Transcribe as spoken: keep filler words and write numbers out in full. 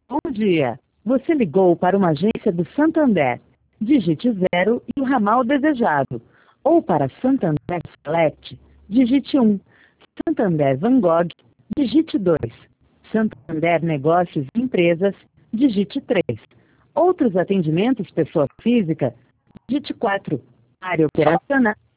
Bom dia. Você ligou para uma agência do Santander. Digite zero e o ramal desejado. Ou para Santander Select, digite um. Santander Van Gogh, digite dois. Santander Negócios e Empresas, digite três. Outros atendimentos pessoa física, digite quatro. Área operacional.